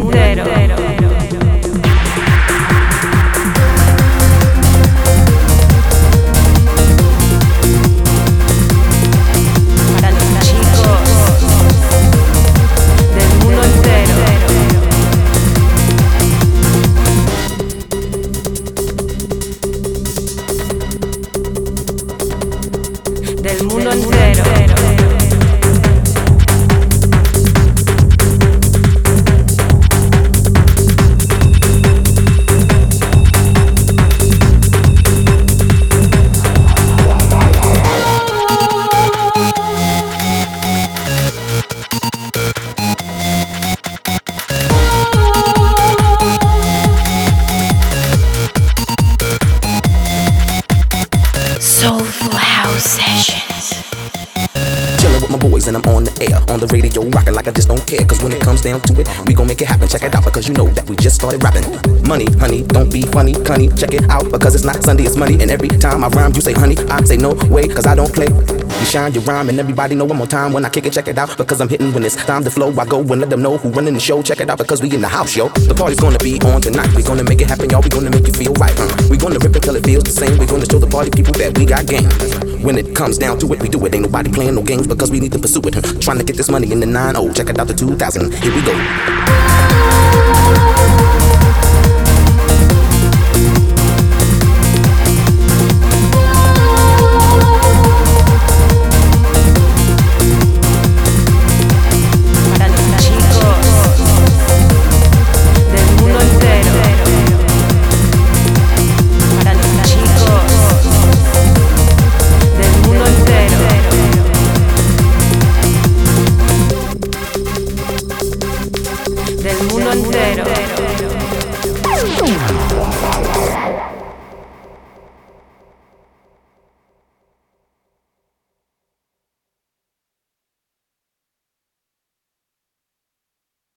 entero. Para los chicos del mundo entero. Del mundo entero. Soulful House Sessions. Chillin' with my boys and I'm on the air, on the radio, rockin' like I just don't care. Cause when it comes down to it, we gon' make it happen. Check it out, because you know that we just started rapping. Money, honey, don't be funny, honey. Check it out, because it's not Sunday, it's money. And every time I rhyme, you say honey, I say no way, cause I don't play. You shine your rhyme and everybody know one more time when I kick it, check it out. Because I'm hitting when it's time to flow, I go and let them know who running the show. Check it out, because we in the house, yo. The party's gonna be on tonight. We gonna make it happen, y'all. We gonna make you feel right, We gonna rip it till it feels the same. We gonna show the party people that we got game. When it comes down to it, we do it. Ain't nobody playing no games, because we need to pursue it. Trying to get this money in the 9-0. Check it out, the 2000. Here we go.